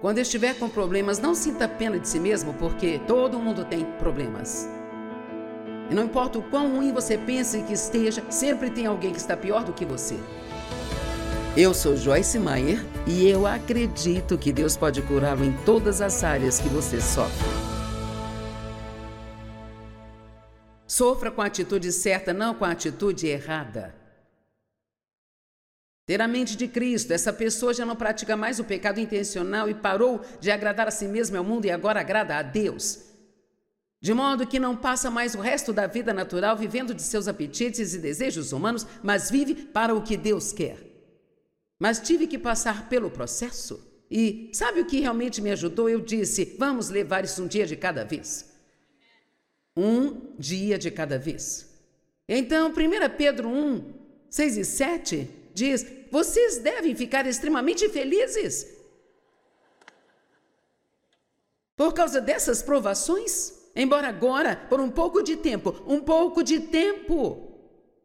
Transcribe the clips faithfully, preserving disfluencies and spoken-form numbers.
Quando estiver com problemas, não sinta pena de si mesmo, porque todo mundo tem problemas. E não importa o quão ruim você pense que esteja, sempre tem alguém que está pior do que você. Eu sou Joyce Meyer e eu acredito que Deus pode curá-lo em todas as áreas que você sofre. Sofra com a atitude certa, não com a atitude errada. Ter a mente de Cristo, essa pessoa já não pratica mais o pecado intencional e parou de agradar a si mesma e ao mundo e agora agrada a Deus. De modo que não passa mais o resto da vida natural vivendo de seus apetites e desejos humanos, mas vive para o que Deus quer. Mas tive que passar pelo processo. E sabe o que realmente me ajudou? Eu disse, vamos levar isso um dia de cada vez. Um dia de cada vez. Então, primeira Pedro um, seis e sete diz, vocês devem ficar extremamente felizes por causa dessas provações, embora agora, por um pouco de tempo, um pouco de tempo,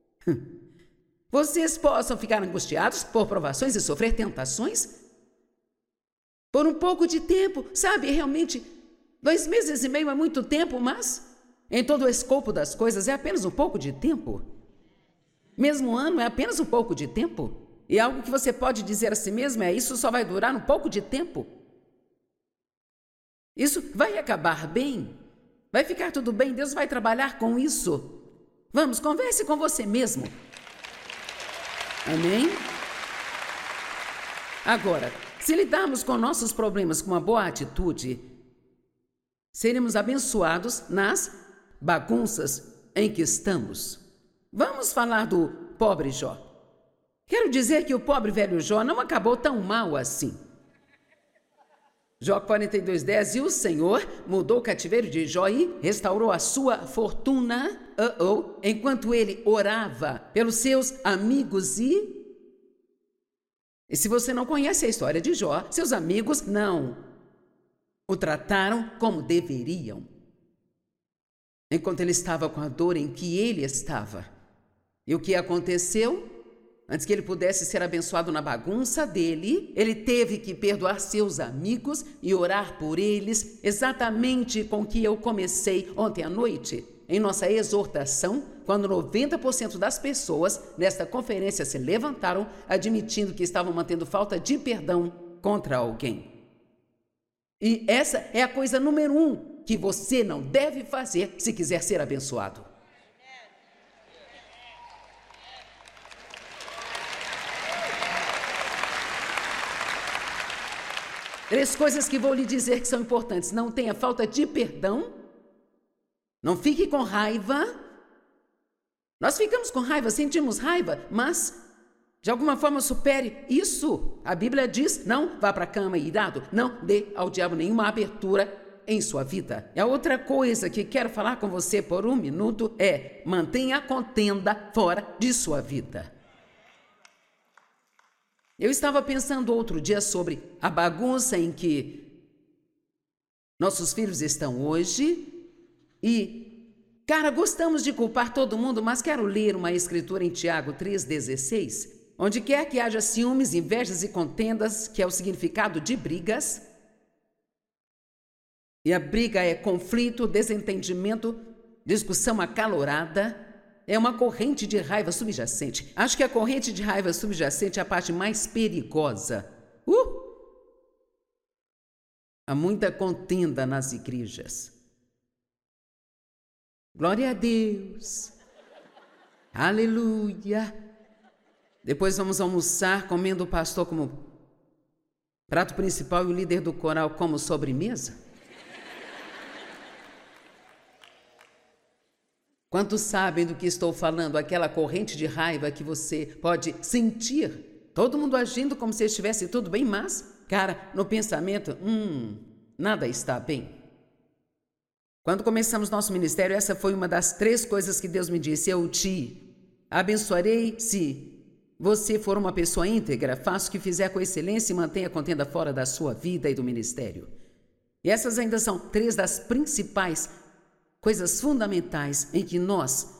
vocês possam ficar angustiados por provações e sofrer tentações. Por um pouco de tempo, sabe, realmente, dois meses e meio é muito tempo, mas em todo o escopo das coisas é apenas um pouco de tempo. Mesmo um ano é apenas um pouco de tempo. E algo que você pode dizer a si mesmo é, isso só vai durar um pouco de tempo. Isso vai acabar bem. Vai ficar tudo bem, Deus vai trabalhar com isso. Vamos, converse com você mesmo. Amém? Agora, se lidarmos com nossos problemas com uma boa atitude, seremos abençoados nas bagunças em que estamos. Vamos falar do pobre Jó. Quero dizer que o pobre velho Jó não acabou tão mal assim. Jó quarenta e dois, dez, e o Senhor mudou o cativeiro de Jó e restaurou a sua fortuna, uh -oh, enquanto ele orava pelos seus amigos e... E se você não conhece a história de Jó, seus amigos não o trataram como deveriam. Enquanto ele estava com a dor em que ele estava. E o que aconteceu? Antes que ele pudesse ser abençoado na bagunça dele, ele teve que perdoar seus amigos e orar por eles, exatamente com o que eu comecei ontem à noite, em nossa exortação, quando noventa por cento das pessoas nesta conferência se levantaram, admitindo que estavam mantendo falta de perdão contra alguém. E essa é a coisa número um que você não deve fazer se quiser ser abençoado. Três coisas que vou lhe dizer que são importantes. Não tenha falta de perdão. Não fique com raiva. Nós ficamos com raiva, sentimos raiva, mas de alguma forma supere isso. A Bíblia diz, não vá para a cama irado. Não dê ao diabo nenhuma abertura em sua vida. E a outra coisa que quero falar com você por um minuto é, mantenha a contenda fora de sua vida. Eu estava pensando outro dia sobre a bagunça em que nossos filhos estão hoje e, cara, gostamos de culpar todo mundo, mas quero ler uma escritura em Tiago três, dezesseis, onde quer que haja ciúmes, invejas e contendas, que é o significado de brigas, e a briga é conflito, desentendimento, discussão acalorada, é uma corrente de raiva subjacente. Acho que a corrente de raiva subjacente é a parte mais perigosa. Uh! Há muita contenda nas igrejas. Glória a Deus. Aleluia. Depois vamos almoçar comendo o pastor como prato principal e o líder do coral como sobremesa. Quantos sabem do que estou falando? Aquela corrente de raiva que você pode sentir. Todo mundo agindo como se estivesse tudo bem, mas, cara, no pensamento, hum, nada está bem. Quando começamos nosso ministério, essa foi uma das três coisas que Deus me disse. Eu te abençoarei se você for uma pessoa íntegra, faça o que fizer com excelência e mantenha a contenda fora da sua vida e do ministério. E essas ainda são três das principais coisas fundamentais em que nós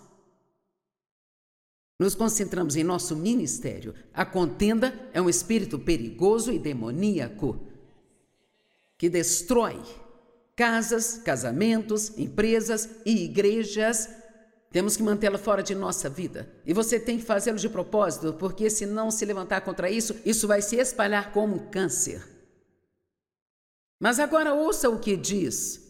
nos concentramos em nosso ministério. A contenda é um espírito perigoso e demoníaco. que destrói casas, casamentos, empresas e igrejas. Temos que mantê-la fora de nossa vida. E você tem que fazê-lo de propósito, porque se não se levantar contra isso, isso vai se espalhar como um câncer. Mas agora ouça o que diz.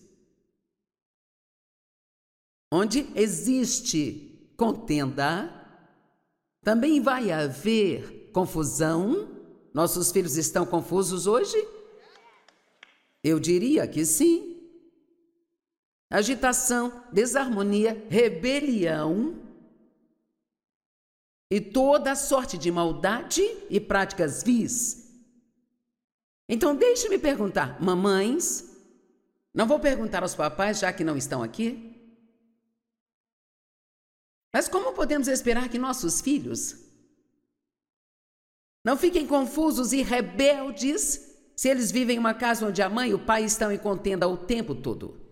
Onde existe contenda, também vai haver confusão. Nossos filhos estão confusos hoje? Eu diria que sim. Agitação, desarmonia, rebelião e toda sorte de maldade e práticas vis. Então deixe-me perguntar, mamães, não vou perguntar aos papais já que não estão aqui, mas como podemos esperar que nossos filhos não fiquem confusos e rebeldes se eles vivem em uma casa onde a mãe e o pai estão em contenda o tempo todo?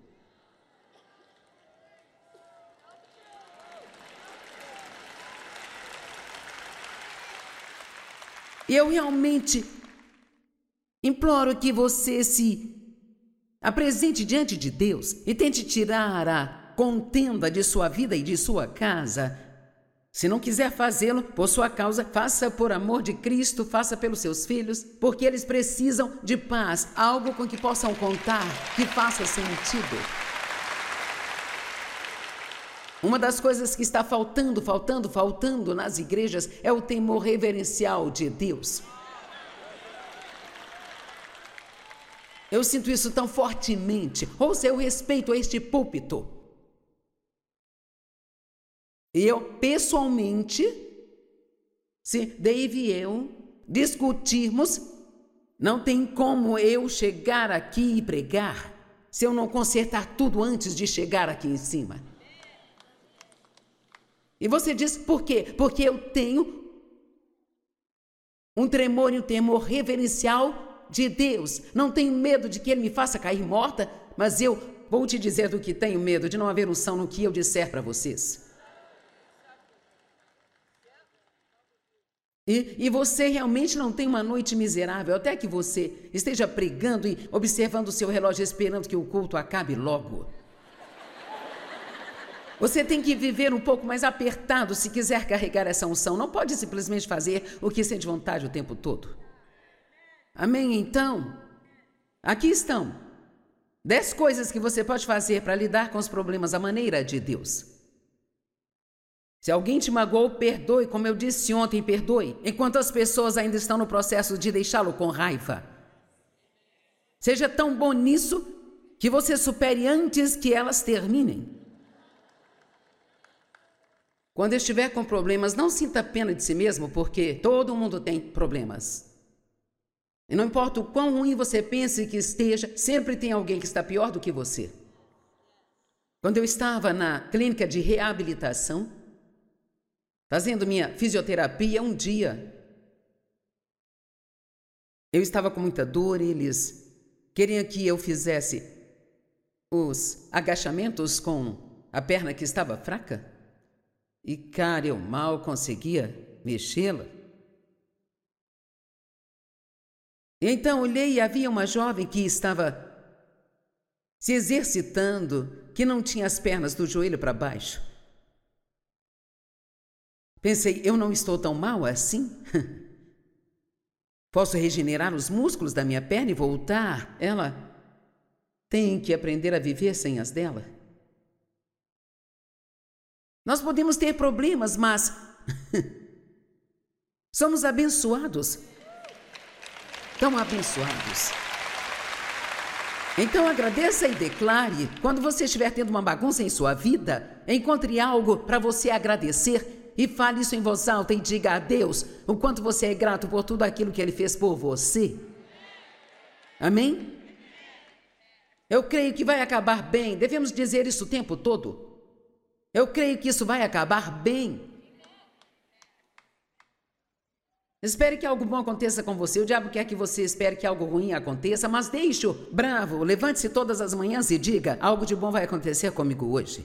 E eu realmente imploro que você se apresente diante de Deus e tente tirar a contenda de sua vida e de sua casa. Se não quiser fazê-lo por sua causa, faça por amor de Cristo, faça pelos seus filhos, porque eles precisam de paz, algo com que possam contar, que faça sentido. Uma das coisas que está faltando, faltando, faltando nas igrejas é o temor reverencial de Deus. Eu sinto isso tão fortemente. Ouça, eu respeito este púlpito. E eu, pessoalmente, se Dave e eu discutirmos, não tem como eu chegar aqui e pregar se eu não consertar tudo antes de chegar aqui em cima. E você diz, por quê? Porque eu tenho um tremor e um temor reverencial de Deus. Não tenho medo de que Ele me faça cair morta, mas eu vou te dizer do que tenho medo, de não haver unção no que eu disser para vocês. E, e você realmente não tem uma noite miserável, até que você esteja pregando e observando o seu relógio, esperando que o culto acabe logo. Você tem que viver um pouco mais apertado se quiser carregar essa unção. Não pode simplesmente fazer o que sente vontade o tempo todo. Amém? Então, aqui estão dez coisas que você pode fazer para lidar com os problemas à maneira de Deus. Se alguém te magoou, perdoe, como eu disse ontem, perdoe, enquanto as pessoas ainda estão no processo de deixá-lo com raiva. Seja tão bom nisso que você supere antes que elas terminem. Quando estiver com problemas, não sinta pena de si mesmo, porque todo mundo tem problemas. E não importa o quão ruim você pense que esteja, sempre tem alguém que está pior do que você. Quando eu estava na clínica de reabilitação, fazendo minha fisioterapia, um dia, eu estava com muita dor, eles queriam que eu fizesse os agachamentos com a perna que estava fraca. E, cara, eu mal conseguia mexê-la. E então olhei e havia uma jovem que estava se exercitando, que não tinha as pernas do joelho para baixo. Pensei, eu não estou tão mal assim? Posso regenerar os músculos da minha perna e voltar? Ela tem que aprender a viver sem as dela. Nós podemos ter problemas, mas somos abençoados. Tão abençoados. Então agradeça e declare. Quando você estiver tendo uma bagunça em sua vida, encontre algo para você agradecer e fale isso em voz alta e diga a Deus o quanto você é grato por tudo aquilo que Ele fez por você. Amém? Eu creio que vai acabar bem. Devemos dizer isso o tempo todo. Eu creio que isso vai acabar bem. Espere que algo bom aconteça com você. O diabo quer que você espere que algo ruim aconteça, mas deixe-o bravo. Levante-se todas as manhãs e diga, algo de bom vai acontecer comigo hoje.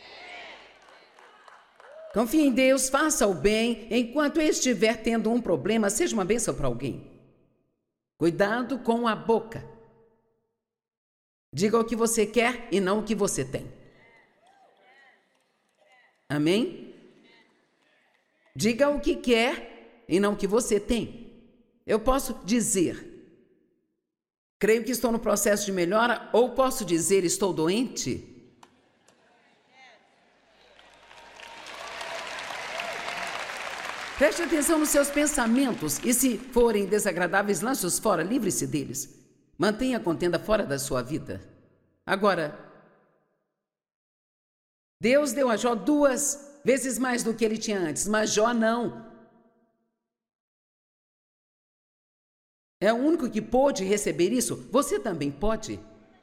Confie em Deus, faça o bem. Enquanto estiver tendo um problema, seja uma bênção para alguém. Cuidado com a boca. Diga o que você quer e não o que você tem. Amém? Diga o que quer e não o que você tem. Eu posso dizer, creio que estou no processo de melhora, ou posso dizer, estou doente. Preste atenção nos seus pensamentos e, se forem desagradáveis, lance-os fora, livre-se deles. Mantenha a contenda fora da sua vida. Agora, Deus deu a Jó duas vezes mais do que ele tinha antes, mas Jó não. É o único que pôde receber isso. Você também pode.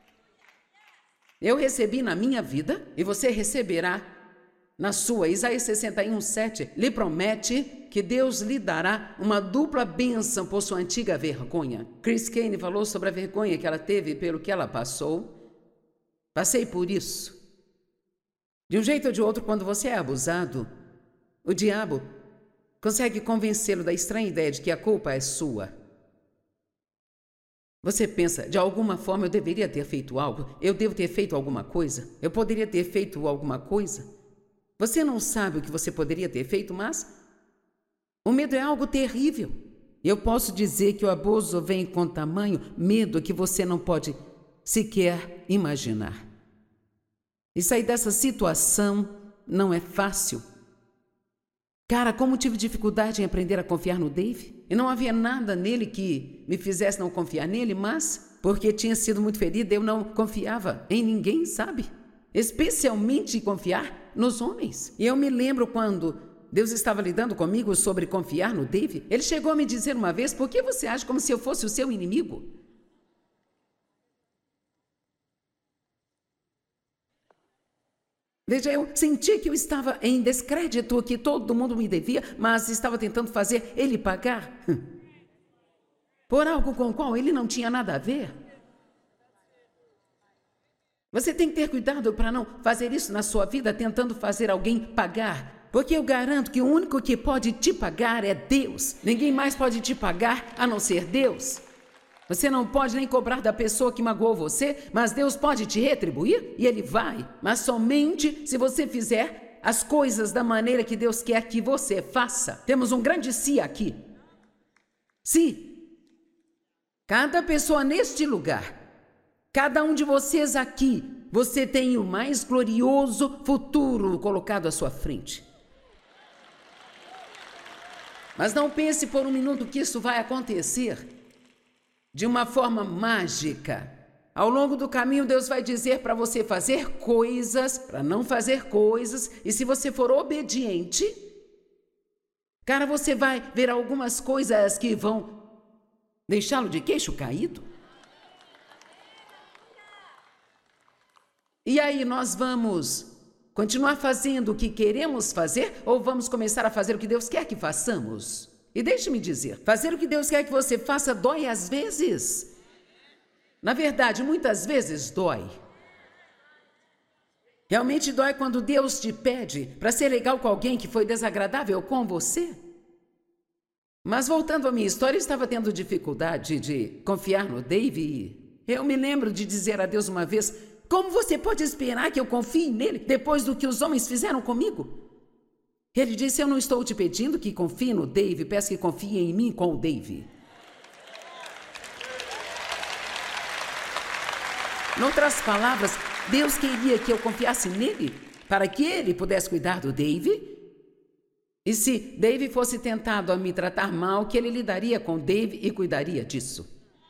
Eu recebi na minha vida e você receberá na sua. Isaías sessenta e um, sete lhe promete que Deus lhe dará uma dupla bênção por sua antiga vergonha. Chris Kane falou sobre a vergonha que ela teve pelo que ela passou. Passei por isso. De um jeito ou de outro, quando você é abusado, o diabo consegue convencê-lo da estranha ideia de que a culpa é sua. Você pensa, de alguma forma eu deveria ter feito algo, eu devo ter feito alguma coisa, eu poderia ter feito alguma coisa. Você não sabe o que você poderia ter feito, mas o medo é algo terrível. Eu posso dizer que o abuso vem com tamanho medo que você não pode sequer imaginar. E sair dessa situação não é fácil. Cara, como tive dificuldade em aprender a confiar no Dave, e não havia nada nele que me fizesse não confiar nele, mas porque tinha sido muito ferida, eu não confiava em ninguém, sabe? Especialmente confiar nos homens. E eu me lembro quando Deus estava lidando comigo sobre confiar no Dave, ele chegou a me dizer uma vez, por que você age como se eu fosse o seu inimigo? Veja, eu senti que eu estava em descrédito, que todo mundo me devia, mas estava tentando fazer ele pagar por algo com o qual ele não tinha nada a ver. Você tem que ter cuidado para não fazer isso na sua vida, tentando fazer alguém pagar. Porque eu garanto que o único que pode te pagar é Deus. Ninguém mais pode te pagar a não ser Deus. Você não pode nem cobrar da pessoa que magoou você, mas Deus pode te retribuir e Ele vai. Mas somente se você fizer as coisas da maneira que Deus quer que você faça. Temos um grande se aqui. Se cada pessoa neste lugar, cada um de vocês aqui, você tem o mais glorioso futuro colocado à sua frente. Mas não pense por um minuto que isso vai acontecer de uma forma mágica. Ao longo do caminho, Deus vai dizer para você fazer coisas, para não fazer coisas, e se você for obediente, cara, você vai ver algumas coisas que vão deixá-lo de queixo caído. E aí nós vamos continuar fazendo o que queremos fazer ou vamos começar a fazer o que Deus quer que façamos? E deixe-me dizer, fazer o que Deus quer que você faça dói às vezes. Na verdade, muitas vezes dói. Realmente dói quando Deus te pede para ser legal com alguém que foi desagradável com você. Mas voltando à minha história, eu estava tendo dificuldade de confiar no Dave. Eu me lembro de dizer a Deus uma vez, como você pode esperar que eu confie nele depois do que os homens fizeram comigo? Ele disse, eu não estou te pedindo que confie no Dave, peço que confie em mim com o Dave. Em outras palavras, Deus queria que eu confiasse nele para que ele pudesse cuidar do Dave. E se Dave fosse tentado a me tratar mal, que ele lidaria com Dave e cuidaria disso.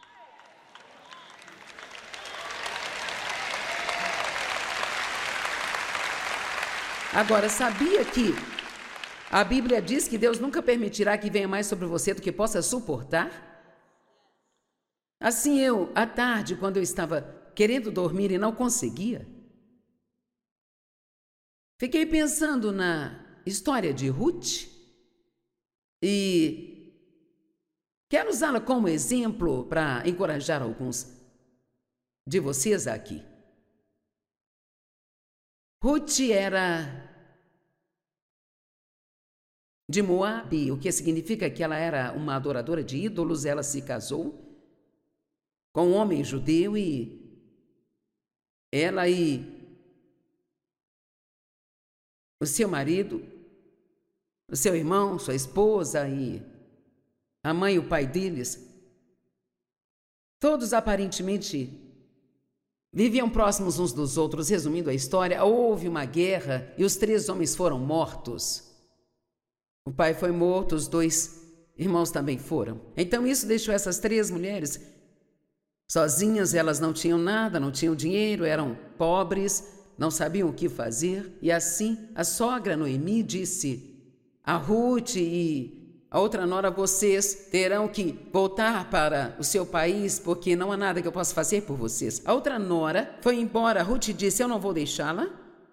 Agora, sabia que a Bíblia diz que Deus nunca permitirá que venha mais sobre você do que possa suportar? Assim eu, à tarde, quando eu estava querendo dormir e não conseguia, fiquei pensando na história de Ruth e quero usá-la como exemplo para encorajar alguns de vocês aqui. Ruth era de Moabe, o que significa que ela era uma adoradora de ídolos. Ela se casou com um homem judeu e ela e o seu marido, o seu irmão, sua esposa e a mãe e o pai deles, todos aparentemente viviam próximos uns dos outros. Resumindo a história, houve uma guerra e os três homens foram mortos. O pai foi morto, os dois irmãos também foram. Então isso deixou essas três mulheres sozinhas. Elas não tinham nada, não tinham dinheiro, eram pobres, não sabiam o que fazer. E assim a sogra Noemi disse a Ruth e a outra nora: vocês terão que voltar para o seu país, porque não há nada que eu possa fazer por vocês. A outra nora foi embora. A Ruth disse: eu não vou deixá-la.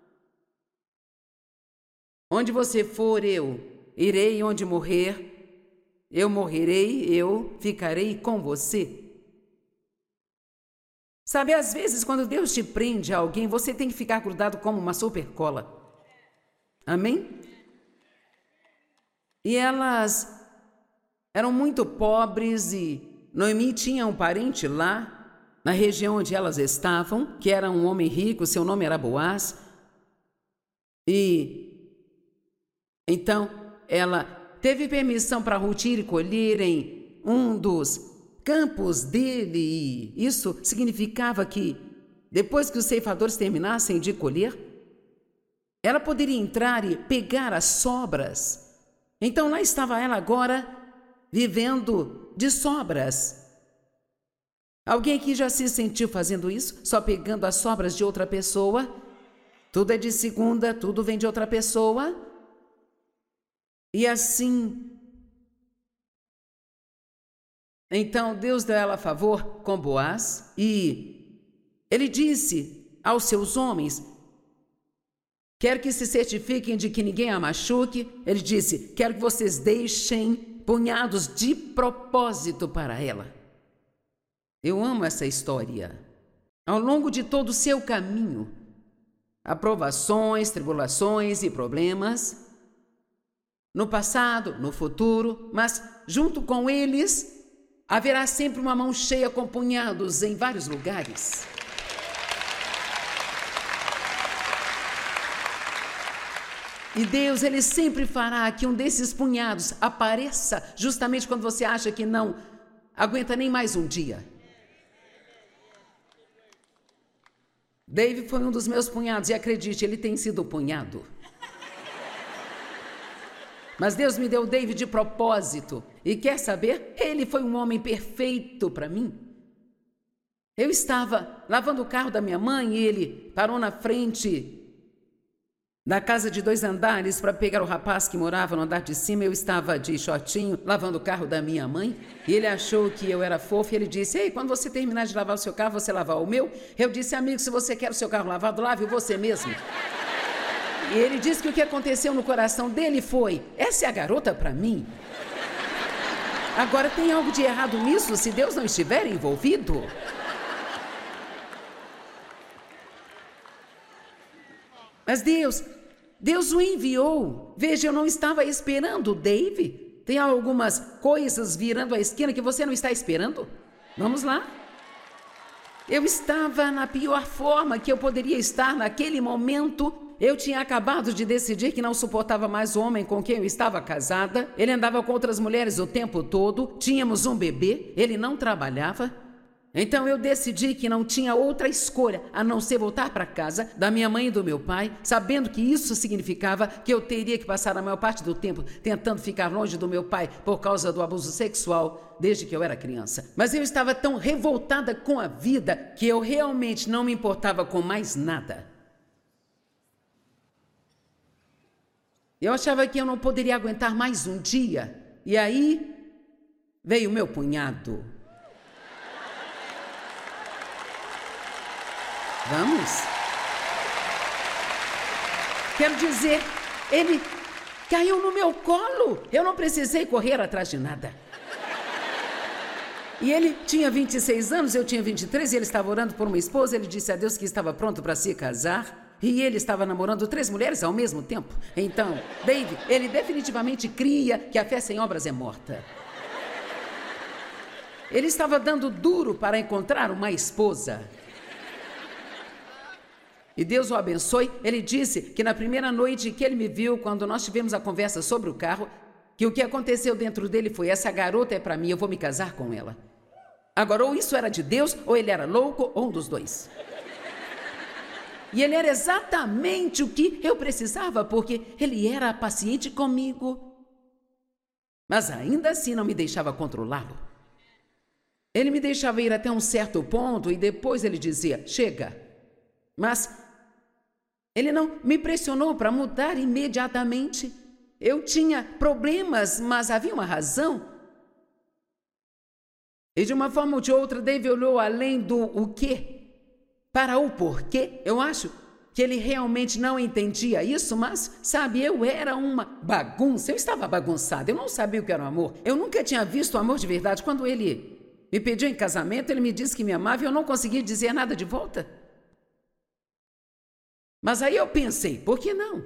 Onde você for, eu irei. Onde morrer, eu morrerei. Eu ficarei com você. Sabe, às vezes, quando Deus te prende a alguém, você tem que ficar grudado como uma supercola. Amém? E elas eram muito pobres e Noemi tinha um parente lá, na região onde elas estavam, que era um homem rico, seu nome era Boaz. E então ela teve permissão para Ruth ir colher em um dos campos dele, e isso significava que depois que os ceifadores terminassem de colher, ela poderia entrar e pegar as sobras. Então lá estava ela agora, vivendo de sobras. Alguém aqui já se sentiu fazendo isso? Só pegando as sobras de outra pessoa? Tudo é de segunda, tudo vem de outra pessoa. E assim, então Deus deu a ela favor com Boaz, e ele disse aos seus homens: quero que se certifiquem de que ninguém a machuque. Ele disse: quero que vocês deixem punhados de propósito para ela. Eu amo essa história. Ao longo de todo o seu caminho, aprovações, tribulações e problemas, no passado, no futuro, mas junto com eles, haverá sempre uma mão cheia com punhados em vários lugares. E Deus, Ele sempre fará que um desses punhados apareça justamente quando você acha que não aguenta nem mais um dia. Dave foi um dos meus punhados e acredite, ele tem sido punhado. Mas Deus me deu Dave de propósito. E quer saber? Ele foi um homem perfeito para mim. Eu estava lavando o carro da minha mãe e ele parou na frente da casa de dois andares para pegar o rapaz que morava no andar de cima. Eu estava de shortinho lavando o carro da minha mãe e ele achou que eu era fofo e ele disse: ei, quando você terminar de lavar o seu carro, você lavar o meu? Eu disse: amigo, se você quer o seu carro lavado, lave você mesmo. E ele disse que o que aconteceu no coração dele foi: essa é a garota para mim. Agora, tem algo de errado nisso se Deus não estiver envolvido? Mas Deus, Deus o enviou. Veja, eu não estava esperando o Dave. Tem algumas coisas virando a esquina que você não está esperando? Vamos lá. Eu estava na pior forma que eu poderia estar naquele momento. Eu tinha acabado de decidir que não suportava mais o homem com quem eu estava casada. Ele andava com outras mulheres o tempo todo. Tínhamos um bebê. Ele não trabalhava. Então eu decidi que não tinha outra escolha a não ser voltar para casa da minha mãe e do meu pai, sabendo que isso significava que eu teria que passar a maior parte do tempo tentando ficar longe do meu pai por causa do abuso sexual desde que eu era criança. Mas eu estava tão revoltada com a vida que eu realmente não me importava com mais nada. Eu achava que eu não poderia aguentar mais um dia. E aí veio o meu cunhado. Vamos? Quero dizer, ele caiu no meu colo. Eu não precisei correr atrás de nada. E ele tinha vinte e seis anos, eu tinha vinte e três, e ele estava orando por uma esposa. Ele disse a Deus que estava pronto para se casar. E ele estava namorando três mulheres ao mesmo tempo. Então, Dave, ele definitivamente cria que a fé sem obras é morta. Ele estava dando duro para encontrar uma esposa. E Deus o abençoe. Ele disse que na primeira noite que ele me viu, quando nós tivemos a conversa sobre o carro, que o que aconteceu dentro dele foi: essa garota é para mim, eu vou me casar com ela. Agora, ou isso era de Deus, ou ele era louco, ou um dos dois. E ele era exatamente o que eu precisava, porque ele era paciente comigo. Mas ainda assim não me deixava controlá-lo. Ele me deixava ir até um certo ponto e depois ele dizia: chega. Mas ele não me pressionou para mudar imediatamente. Eu tinha problemas, mas havia uma razão. E de uma forma ou de outra, Dave olhou além do o quê para o porquê. Eu acho que ele realmente não entendia isso, mas, sabe, eu era uma bagunça. Eu estava bagunçada, eu não sabia o que era o amor. Eu nunca tinha visto o amor de verdade. Quando ele me pediu em casamento, ele me disse que me amava e eu não conseguia dizer nada de volta. Mas aí eu pensei, por que não?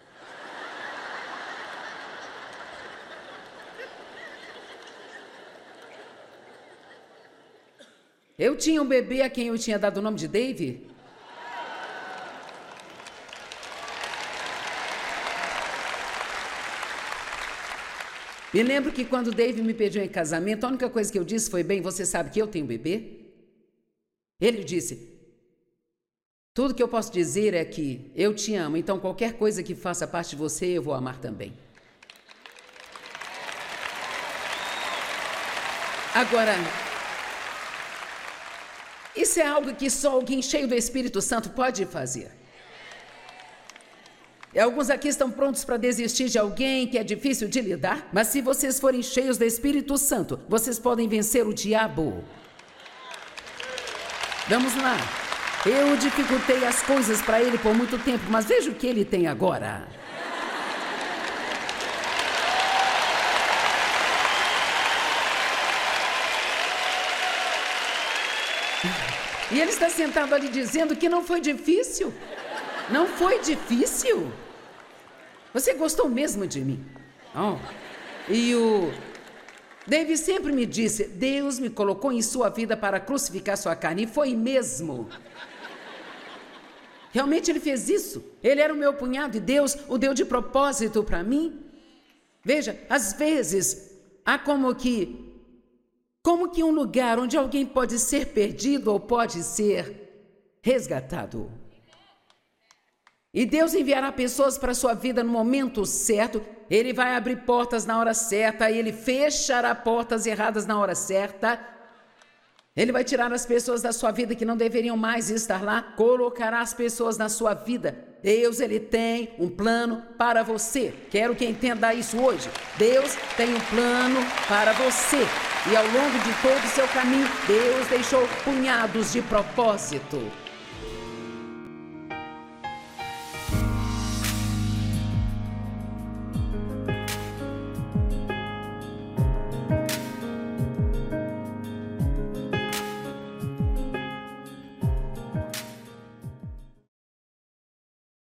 Eu tinha um bebê a quem eu tinha dado o nome de Dave. Me lembro que quando Dave me pediu em casamento, a única coisa que eu disse foi: bem, você sabe que eu tenho um bebê? Ele disse: tudo que eu posso dizer é que eu te amo, então qualquer coisa que faça parte de você, eu vou amar também. Agora, isso é algo que só alguém cheio do Espírito Santo pode fazer. E alguns aqui estão prontos para desistir de alguém que é difícil de lidar, mas se vocês forem cheios do Espírito Santo, vocês podem vencer o diabo. Vamos lá. Eu dificultei as coisas para ele por muito tempo, mas veja o que ele tem agora. E ele está sentado ali dizendo que não foi difícil. Não foi difícil. Você gostou mesmo de mim? Oh. E o Dave sempre me disse: Deus me colocou em sua vida para crucificar sua carne. E foi mesmo. Realmente ele fez isso. Ele era o meu cunhado e Deus o deu de propósito para mim. Veja, às vezes há como que Como que um lugar onde alguém pode ser perdido ou pode ser resgatado. E Deus enviará pessoas para a sua vida no momento certo. Ele vai abrir portas na hora certa. Ele fechará portas erradas na hora certa. Ele vai tirar as pessoas da sua vida que não deveriam mais estar lá. Colocará as pessoas na sua vida. Deus, ele tem um plano para você. Quero que entenda isso hoje. Deus tem um plano para você. E ao longo de todo o seu caminho, Deus deixou punhados de propósito.